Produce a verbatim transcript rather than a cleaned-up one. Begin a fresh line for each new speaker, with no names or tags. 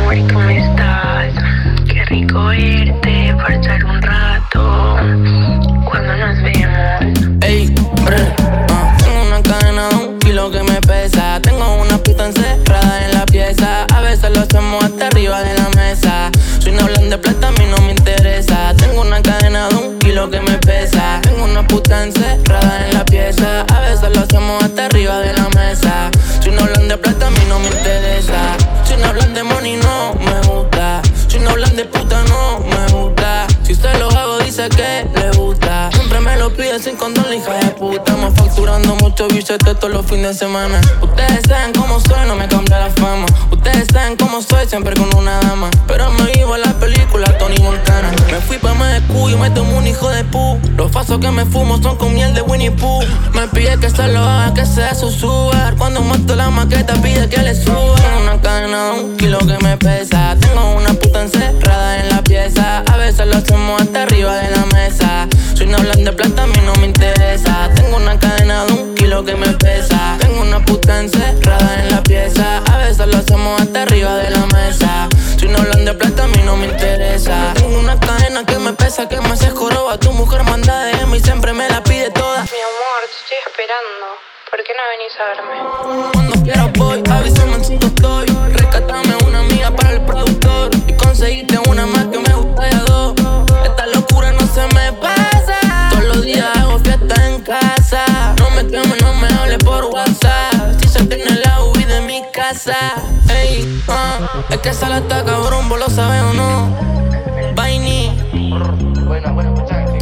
amor, ¿cómo estás? Qué rico verte, parchar un rato. ¿Cuándo nos vemos?
Ey, brr, uh, tengo una cadena de un kilo que me pesa. Tengo una pista encerrada en la pieza. A veces lo hacemos hasta arriba de la mesa. Si no hablan de plata, a mí no me interesa. Tengo una cadena de un kilo que me pesa. Tengo una puta encerrada en la pieza. A veces lo hacemos hasta arriba de la mesa. Si no hablan de plata, a mí no me interesa. Si no hablan de money, no me gusta. Si no hablan de puta, no me gusta. Si se los hago, dice que le gusta. Siempre me lo pide sin condón, la hija de puta. Estamos facturando muchos billetes todos los fines de semana. Ustedes saben cómo soy, no me cambia la fama. Ustedes saben cómo soy, siempre con una dama. Pero me vivo la película Tony Montana. Me fui pa' Medellín y me tomo un hijo de pu. Los fasos que me fumo son con miel de Winnie Pooh. Me pide que se lo haga, que sea su sugar. Cuando muerto la maqueta pide que le suba. Tengo una cadena de un kilo que me pesa. Tengo una puta encerrada en la pieza. A veces lo hacemos hasta arriba de la mesa. Si no hablan de plata, a mí no me interesa. Tengo una cadena de un kilo que me pesa. Tengo una puta encerrada en la pieza. A veces lo hacemos hasta arriba de la mesa. Si no hablan de plata, a mí no me interesa. Tengo una cadena que me pesa, que me hace joroba. Tu mujer manda de M y siempre me la pide toda.
Mi amor, te estoy esperando. ¿Por qué no venís a verme?
Cuando quiera voy, avísame en sitio estoy. Rescatame una amiga para el productor. Y conseguirte una más que me gusta ya dos. Esta locura no se me pasa. Todos los días hago fiesta en casa. No me quemes, no me hables por WhatsApp. Si se tiene la U I de mi casa. Ey, uh, es que esa la está cabrón, vos lo sabes o no. Vaini.
Bueno, bueno, muchachos.